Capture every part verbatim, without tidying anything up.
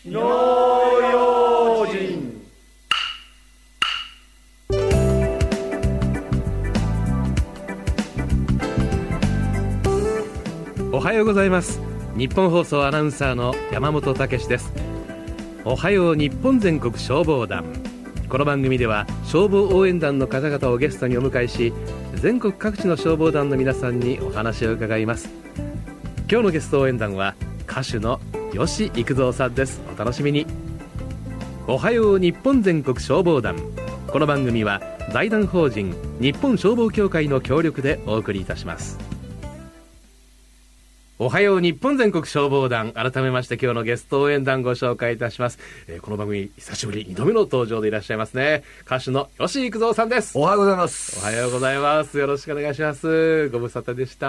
火の用心。 おはようございます。日本放送アナウンサーの山本武です。おはよう日本全国消防団。この番組では消防応援団の方々をゲストにお迎えし、全国各地の消防団の皆さんにお話を伺います。今日のゲスト応援団は歌手の吉幾三さんです。お楽しみに。おはよう日本全国消防団。この番組は財団法人日本消防協会の協力でお送りいたします。おはよう日本全国消防団。改めまして今日のゲスト応援団ご紹介いたします。えー、この番組久しぶりにどめの登場でいらっしゃいますね。歌手の吉幾三さんです。 おはようございます。 おはようございます。よろしくお願いします。ご無沙汰でした。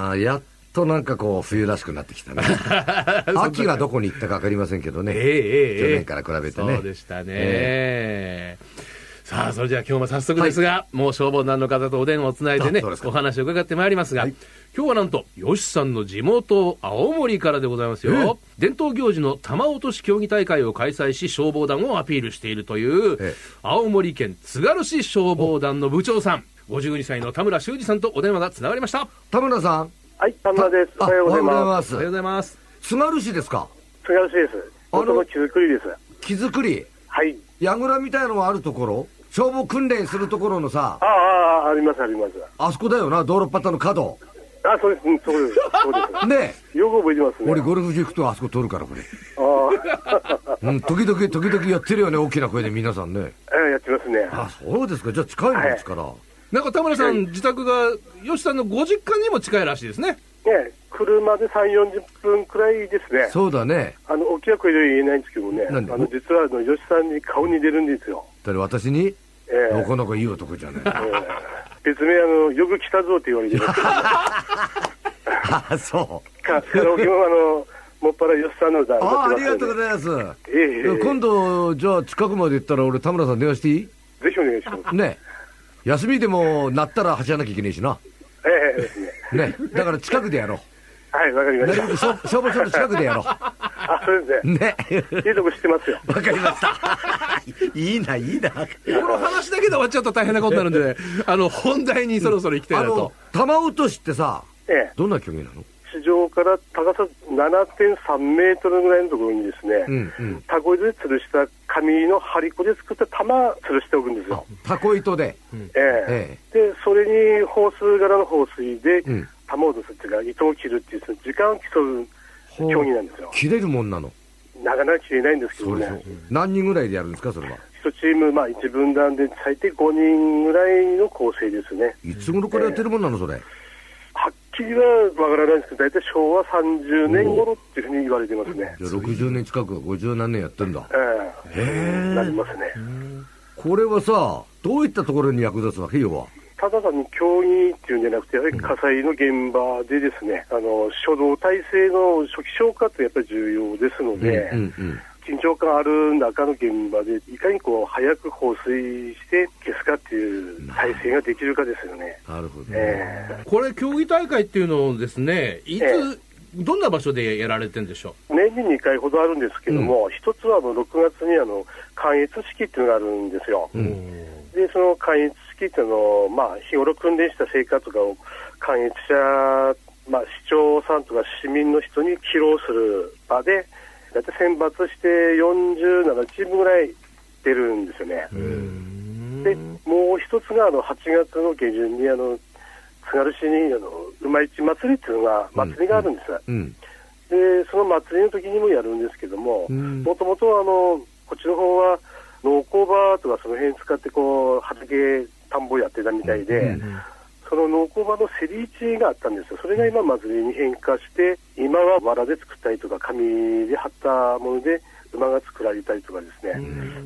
あー、やっとなんかこう冬らしくなってきたね。秋がどこに行ったか分かりませんけどね、えーえー、去年から比べてね。 そうでしたね、えーさあ、それじゃあ今日も早速ですが、はい、もう消防団の方とお電話をつないでね、お話を伺ってまいりますが、はい、今日はなんと吉さんの地元青森からでございますよ、えー、伝統行事の玉落とし競技大会を開催し消防団をアピールしているという、えー、青森県津軽市消防団の部長さん、ごじゅうにさいの田村修二さんとお電話がつながりました。 田村さん。 はい、田村です。おはようございます。 おはようございます。 津軽市ですか？ 津軽市です。あの木造りです。 木造り。 はい。 櫓みたいのがあるところ、消防訓練するところのさ。 ああ、ありますあります。 あそこだよな、道路端の角。 あ、そうです、うん、そうです。そうです。 ねえ。よく覚えてますね。 俺ゴルフ場行くとあそこ通るからこれ。 ああ。 うん、時々時々やってるよね、大きな声で皆さんね。 ええ、やってますね。 あ、そうですか。じゃあ近いんですから。はい、 なんか田村さん、自宅が吉さんのご実家にも近いらしいですね。 ね、車でさんじゅう、よんじゅっぷんくらいですね。 そうだね。 あの大きな声では言えないんですけどね。 なんで？ あの実はあの吉さんに顔に出るんですよ。 だから私に、 ええ、 なかなかいい男じゃない。ええ、別名あのよく来たぞって言われてますけど。 あ、そう。 かカラオケもあのもっぱら吉さんの歌歌ってます。 ああ、ありがとうございます。 ええ、 今度じゃあ近くまで行ったら俺田村さん電話していい？ ぜひお願いします。 ね。休みでもなったら走らなきゃいけないしな。 ええですね。 ね。だから近くでやろう。 はい、わかりました。 なるべく消防署の近くでやろう。 あ、そうですね。 ね。 いいとこ知ってますよ。 わかりました。いいな、いいな。この話だけで終わっちゃうと大変なことになるんで、ね、あの、本題にそろそろ行きたいなと。 あの、玉落としってさ、ええ、どんな競技なの？ 地上から高さ ななてんさんメートルぐらいのところにですね、うんうん、タコ糸で吊るした紙の張り子で作った玉吊るしておくんですよ。 タコ糸で、うん、 ええでそれにホース柄の放水で、うん、玉を落とすっていうか糸を切るっていうその時間を競う競技なんですよ。 切れるもんなの？ なかなか切れないんですけどね。 そうそう、何人ぐらいでやるんですかそれは？ 一チーム、まあ、一分団で最低ごにんぐらいの構成ですね。 いつ頃からやってるもんなのそれ？ はっきりはわからないんですけど、大体しょうわさんじゅうねん頃っていうふうに言われてますね。 じゃあろくじゅうねん近く、ごじゅう何年やってんだ。 ええー、なりますね。 これはさ、どういったところに役立つわけよは？ ただ単に競技っていうんじゃなくて、やはり火災の現場でですね、うん、あの初動体制の初期消火ってやっぱり重要ですので、うんうんうん、緊張感ある中の現場でいかにこう早く放水して消すかっていう体制ができるかですよね。 なるほど、 えー、これ競技大会っていうのをですね、いつ、えー、どんな場所でやられてるんでしょう？ 年ににかいほどあるんですけども、一、うん、つはあのろくがつにあの観閲式っていうのがあるんですよ、うん、でその観閲式っていうのを、まあ、日頃訓練した成果とかを観閲者、まあ、市長さんとか市民の人に披露する場でだいたい選抜してよんじゅうななチームぐらい出るんですよね。でもう一つがあのはちがつの下旬にあの津軽市にあの馬市祭りっていうのが祭りがあるんです、うんうん、でその祭りの時にもやるんですけども、もともとあのこっちの方は農耕場とかその辺使ってこう畑田んぼやってたみたいで、うんうん、その農耕場の競り市があったんですよ。それが今祭りに変化して今は藁で作ったりとか紙で貼ったもので馬が作られたりとかですね、うん、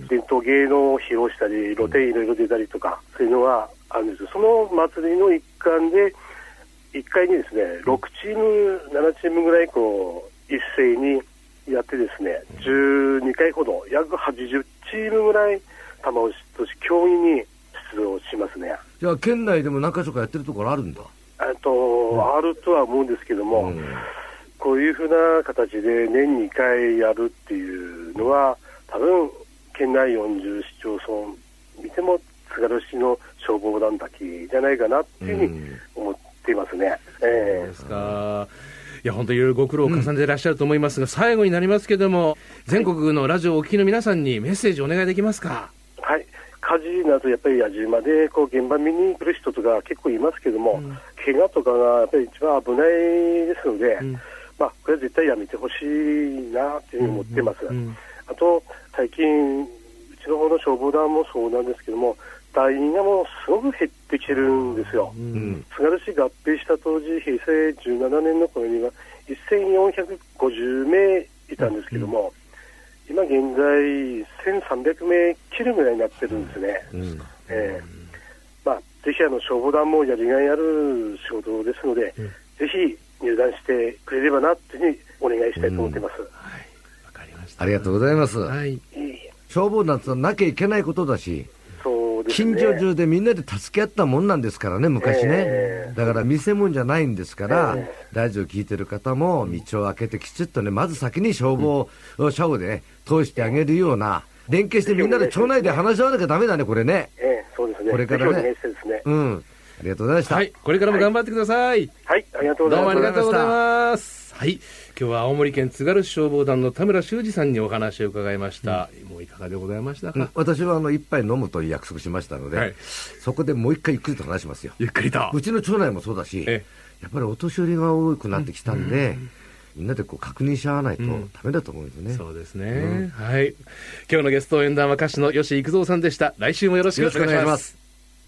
伝統芸能を披露したり露店いろいろ出たりとか、そういうのがあるんですよ。その祭りの一環でいっかいにですねろくチームななチームぐらいこう一斉にやってですね、じゅうにかいほど約はちじゅうチームぐらい玉押しとし競技に出場しますね。 じゃあ県内でも何か所かやってるところあるんだ？ えっと、うん、あるとは思うんですけども、うん、 こういうふうな形で年にかいやるっていうのは多分県内よんじゅう市町村見ても津軽市の消防団だけじゃないかなっていうふうに思っていますね。うん、えー、そうですか。 いや本当にいろいろご苦労を重ねていらっしゃると思いますが、うん、最後になりますけれども全国のラジオをお聞きの皆さんにメッセージをお願いできますか。 はい、火事などやっぱり矢島でこう現場見に来る人とか結構いますけども、うん、怪我とかがやっぱり一番危ないですので、うん、まあ、これは絶対やめてほしいなというふうに思っています。うんうん、あと最近うちの方の消防団もそうなんですけども団員がもうすごく減ってきてるんですよ。うん、津軽市合併した当時平成じゅうななねんの頃にはせんよんひゃくごじゅうめいいたんですけども、うん、今現在せんさんびゃくめい切るぐらいになってるんですね。うん、えーまあ、ぜひあの消防団もやりがいある仕事ですので、うん、ぜひ入団してくれればなというふうにお願いしたいと思っています。うん、はい、 わかりました。ありがとうございます。はい、消防団ってなきゃいけないことだし、そうですね、近所中でみんなで助け合ったもんなんですからね昔ね、えー、だから見せ物じゃないんですから、えー、ラジオ聞いてる方も道を開けてきちっとねまず先に消防車をで、ね、通してあげるような連携してみんなで町内で話し合わなきゃダメだねこれね。 えー、そうですね。 これからね。 ですね。 うん。ありがとうございました。 はい、これからも頑張ってください。 はい、はい、ありがとうございます。 どうもありがとうございます。はい、今日は青森県津軽市消防団の田村修二さんにお話を伺いました。うん、もういかがでございましたか。うん、 私はあの一杯飲むという約束しましたので、はい、そこでもう一回ゆっくりと話しますよ。 ゆっくりと。 うちの町内もそうだし、やっぱりお年寄りが多くなってきたんで、うん、みんなでこう確認し合わないとダメだと思うんですよね。うん、 そうですね、うん。はい。今日のゲスト演談は歌手の吉幾三さんでした。来週もよろしくお願いします。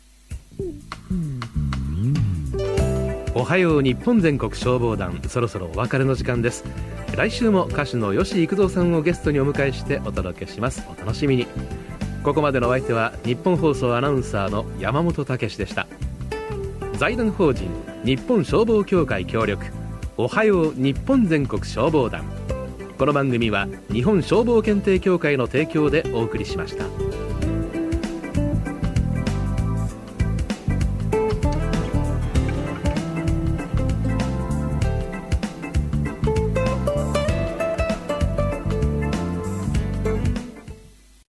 おはよう日本全国消防団、そろそろお別れの時間です。来週も歌手の吉幾三さんをゲストにお迎えしてお届けします。お楽しみに。ここまでのお相手は日本放送アナウンサーの山本武史でした。財団法人日本消防協会協力、おはよう日本全国消防団。この番組は日本消防検定協会の提供でお送りしました。